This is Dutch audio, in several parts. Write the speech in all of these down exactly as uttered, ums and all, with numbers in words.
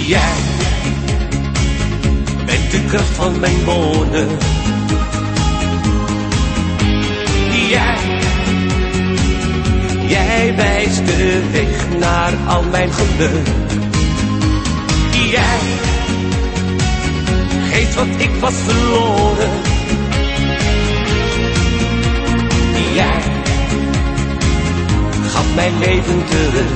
Jij bent de kracht van mijn woorden. Jij, jij wijst de weg naar al mijn geluk. Jij geeft wat ik was verloren. Jij gaf mijn leven terug.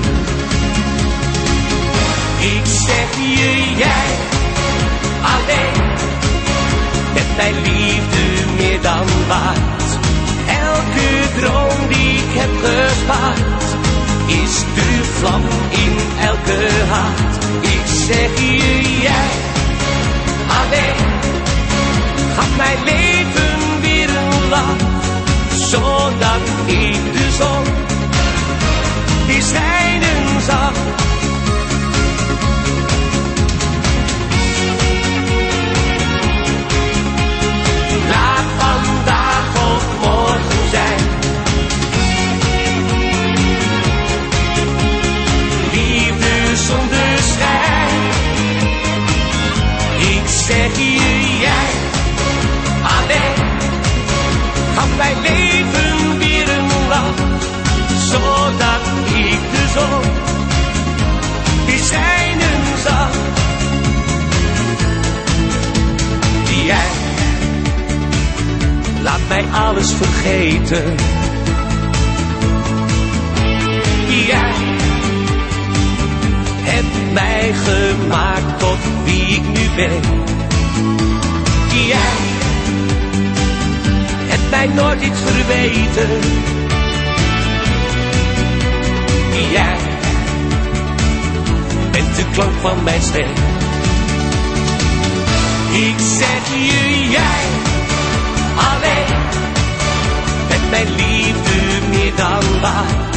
Ik zeg je, jij alleen, met mijn liefde meer dan waard. Elke droom die ik heb gespaard, is de vlam in elke haard. Ik zeg je, jij alleen, gaf mijn leven weer een lach, zodat ik de zon weer schijnen zag. Laat vandaag of morgen zijn, liefde zonder schijn. Ik zeg je, jij alleen, gaf mijn leven weer een lach, zodat ik de zon weer schijnen zag. Jij laat mij alles vergeten. Jij hebt mij gemaakt tot wie ik nu ben. Jij hebt mij nooit iets verweten. Jij bent de klank van mijn stem. Ik zeg je, jij alleen, met mijn liefde meer dan waard.